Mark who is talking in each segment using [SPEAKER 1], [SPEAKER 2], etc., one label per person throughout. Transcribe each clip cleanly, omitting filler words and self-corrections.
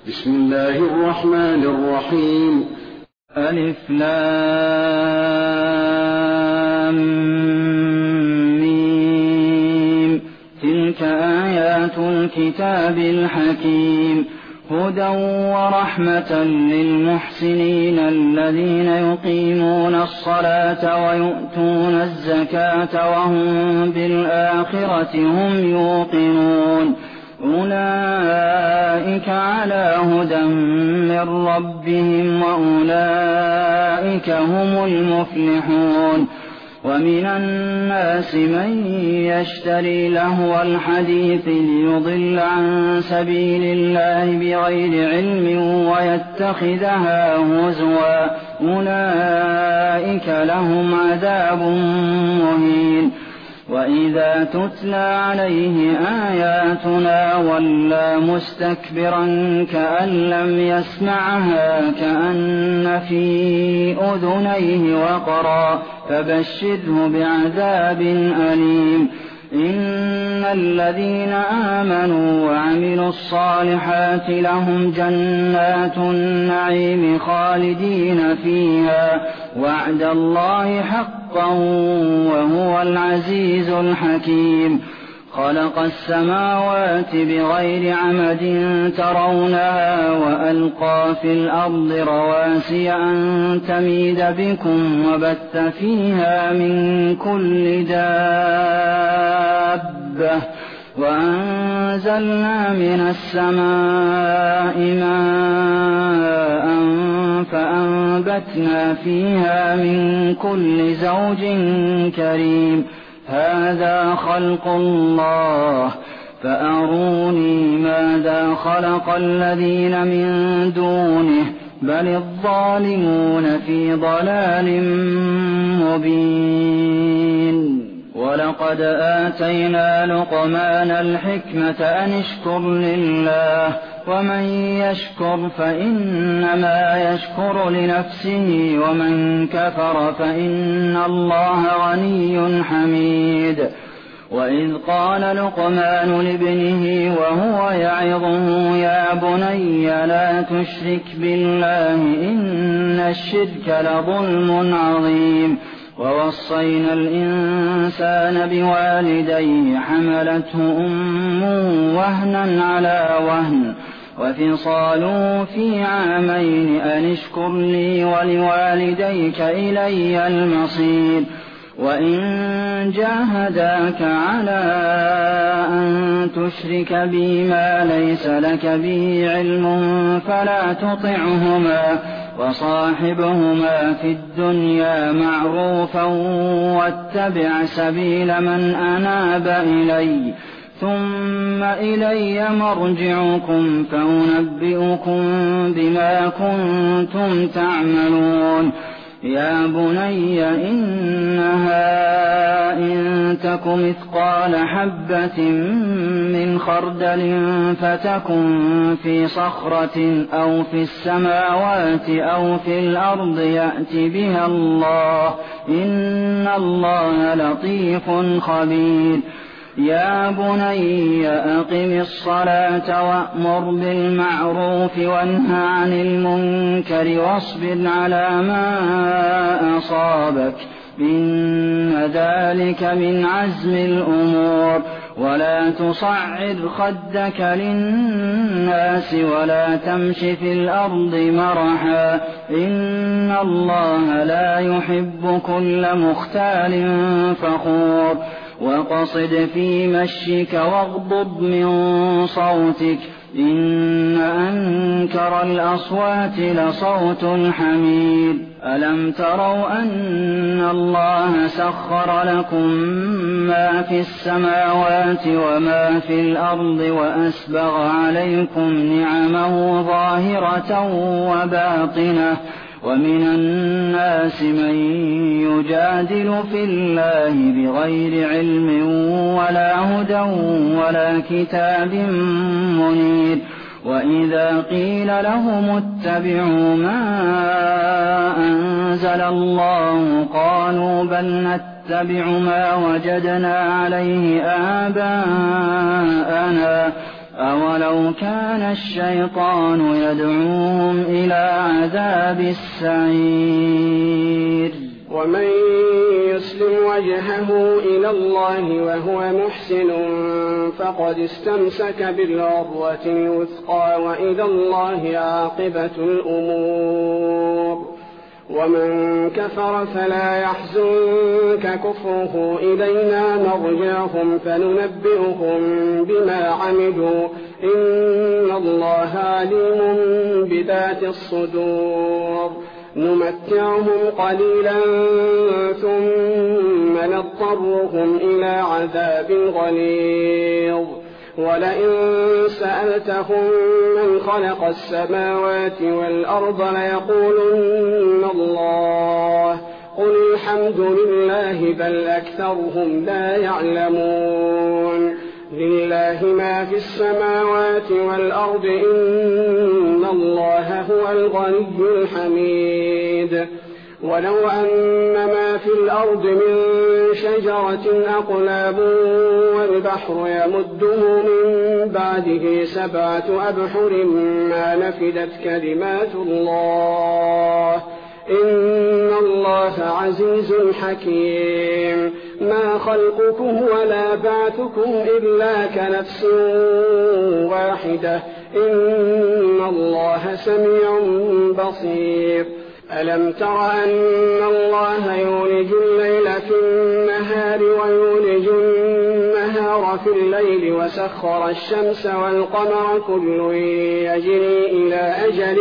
[SPEAKER 1] بسم الله الرحمن الرحيم.
[SPEAKER 2] ألف لام ميم. تلك آيات الكتاب الحكيم، هدى ورحمة للمحسنين الذين يقيمون الصلاة ويؤتون الزكاة وهم بالآخرة هم يوقنون. أولئك على هدى من ربهم وأولئك هم المفلحون. ومن الناس من يشتري لهو الحديث ليضل عن سبيل الله بغير علم ويتخذها هزوا، أولئك لهم عذاب مهين. وإذا تتلى عليه آياتنا ولى مستكبرا كأن لم يسمعها كأن في أذنيه وقرا، فبشره بعذاب أليم. إن الذين آمنوا وعملوا الصالحات لهم جنات النعيم خالدين فيها، وعد الله حقا وهو العزيز الحكيم. خلق السماوات بغير عمد ترونها وألقى في الأرض رواسي أن تميد بكم وبث فيها من كل دابة، وأنزلنا من السماء ماء فأنبتنا فيها من كل زوج كريم. هذا خلق الله، فأروني ماذا خلق الذين من دونه، بل الظالمون في ضلال مبين. ولقد آتينا لقمان الحكمة أن اشكر لله، ومن يشكر فإنما يشكر لنفسه، ومن كفر فإن الله غني حميد. وإذ قال لقمان لابنه وهو يعظه يا بني لا تشرك بالله إن الشرك لظلم عظيم. ووصينا الإنسان بوالديه حملته أمه وهنا على وهن وفصاله في عامين أن اشكر لي ولوالديك إلي المصير. وإن جاهداك على أن تشرك بي ما ليس لك به علم فلا تطعهما، وصاحبهما في الدنيا معروفا واتبع سبيل من أناب إلي، ثم إلي مرجعكم فأنبئكم بما كنتم تعملون. يا بني إنها إن تك مثقال حبة من خردل فتكن في صخرة أو في السماوات أو في الأرض يأت بها الله، إن الله لطيف خبير. يا بني أقم الصلاة وأمر بالمعروف وانه عن المنكر واصبر على ما أصابك، إن ذلك من عزم الأمور. ولا تصعر خدك للناس ولا تمش في الأرض مرحا، إن الله لا يحب كل مختال فخور. وقصد في مشيك واغضض من صوتك، إن أنكر الأصوات لصوت الحمير. ألم تروا أن الله سخر لكم ما في السماوات وما في الأرض وأسبغ عليكم نعمه ظاهرة وباطنة، ومن الناس من يجادل في الله بغير علم ولا هدى ولا كتاب منير. وإذا قيل لهم اتبعوا ما أنزل الله قالوا بل نتبع ما وجدنا عليه آباءنا أولو كان الشيطان يدعوهم إلى عذاب السعير
[SPEAKER 3] ومن يسلم وجهه إلى الله وهو محسن فقد استمسك بالعروة الوثقى وإلى الله عاقبة الأمور ومن كفر فلا يحزنك كفره إلينا مرجعهم فننبئهم بما عملوا إن الله عليم بذات الصدور نمتعهم قليلا ثم نضطرهم إلى عذاب غليظ ولئن سألتهم من خلق السماوات والأرض ليقولن الله قل الحمد لله بل أكثرهم لا يعلمون لله ما في السماوات والأرض إن الله هو الغني الحميد ولو أن ما في الأرض من شجرة أقلام والبحر يمده من بعده 7 أبحر ما نفدت كلمات الله إن الله عزيز حكيم ما خلقكم ولا بعثكم إلا كنفس واحدة إن الله سميع بصير ألم تر أن الله يولج الليل في النهار ويولج النهار في الليل وسخر الشمس والقمر كل يجري إلى أجل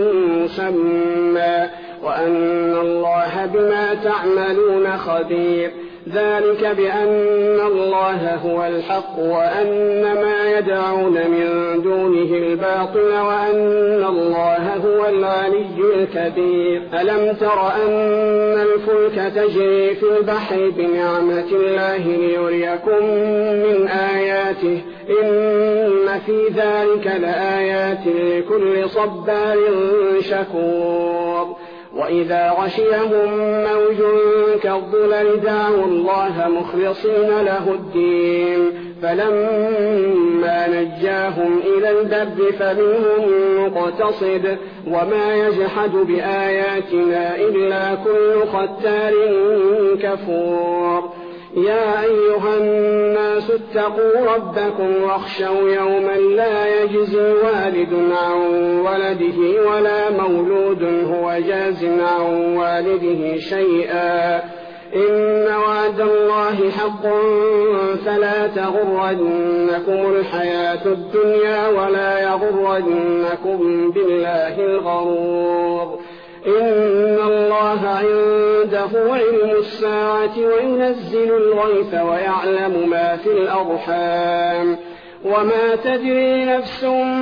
[SPEAKER 3] مسمى وأن الله بما تعملون خبير ذلك بأن الله هو الحق وأن ما يدعون من دونه الباطل وأن الله هو العلي الكبير ألم تر أن الفلك تجري في البحر بنعمة الله ليريكم من آياته إن في ذلك لآيات لكل صبار شكور وإذا غشيهم موج كالظلل دعوا الله مخلصين له الدين فلما نجاهم إلى البر فمنهم مقتصد وما يجحد بآياتنا إلا كل ختار كفور يا أيها الناس اتقوا ربكم واخشوا يوما لا يجزي والد عن ولده ولا مولود هو جاز عن والده شيئا إن وعد الله حق فلا تغرنكم الحياة الدنيا ولا يغرنكم بالله الغرور إن الله عنده علم الساعة وينزل الغيث ويعلم ما في الأرحام وما تدري نفس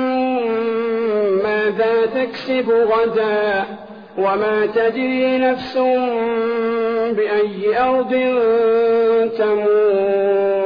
[SPEAKER 3] ماذا تكسب غدا وما تدري نفس بأي أرض تموت